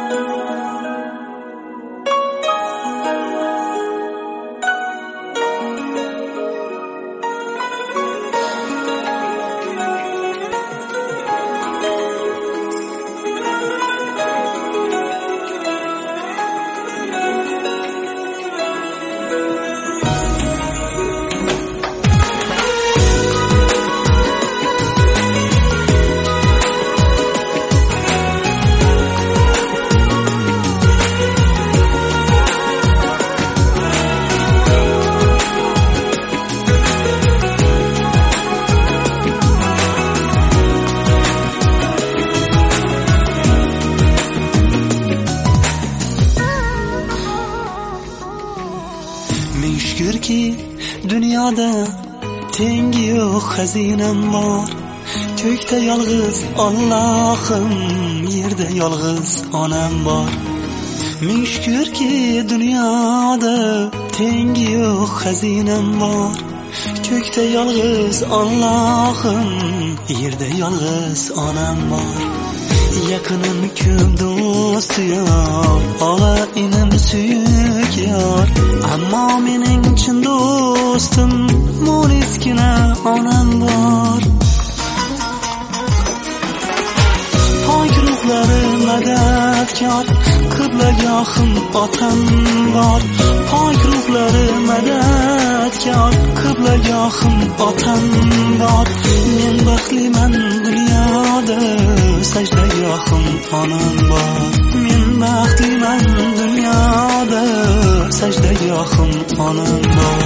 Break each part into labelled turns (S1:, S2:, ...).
S1: Şükürki dünyada tengi yo'q xazinam bor. Ko'kda yolg'iz Allohim, yerda yolg'iz onam bor. Ming shukrki dunyoda tengi yo'q xazinam bor. Ko'kda yolg'iz Allohim, yerda yolg'iz onam bor. Yaqinim ko'p do'st yor, og'a inim suyuk yor, ammo mening chin do'stim mo'riskina onam bor. Pok ruhlari madadkor, qiblagohim otam bor. Pok ruhlari madadkor, qiblagohim otam bor. Men baxtliman dunyoda, sajdagohim onam bor. Men baxtliman dunyoda, sajdagohim onam bor.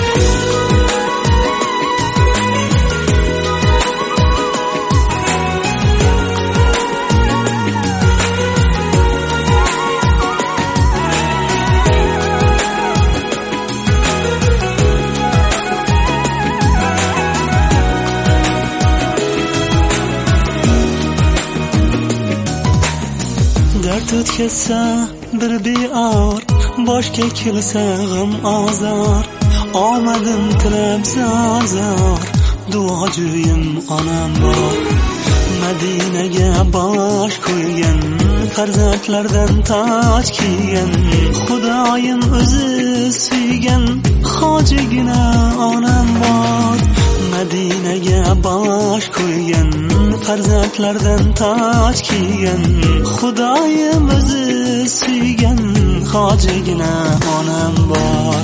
S1: Dard o'tkazsa bir beor, boshga kelsa g'am ozor. Omadim tilab zor, duojo'yim onam bor. Madinaga bosh qo'ygan, farzandlardan toj kiygan, Xudoyim o'zi suygan hojigina onam bor. Madinaga bosh qo'ygan, farzandlardan toj kiygan, Xudoyim o'zi suygan hojigina onam bor.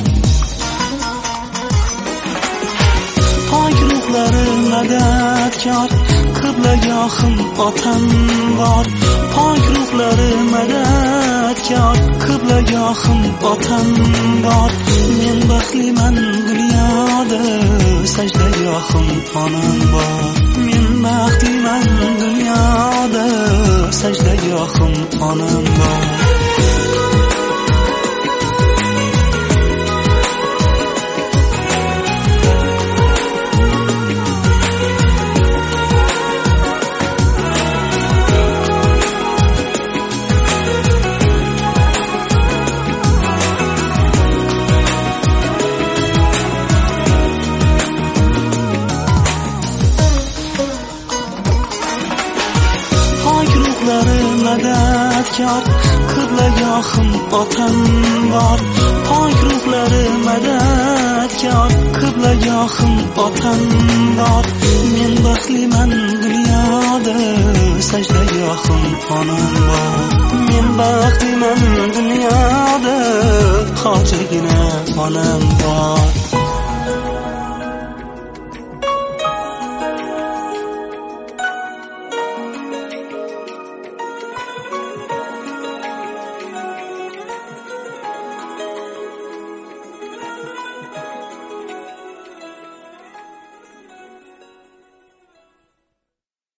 S1: Pok ruhlari madadkor, qiblagohim otam bor. Pok ruhlari madadkor, qiblagohim otam bor. Men baxtliman dunyoda, sajdagohim onam bor. Men baxtliman dunyoda, sajdagohim onam bor. Madadkor, qiblagohim otam bor. Pok ruhlari madadkor, qiblagohim otam bor. Men baxtliman dunyoda, sajdagohim onam bor. Men baxtliman dunyoda, hojigina onam bor.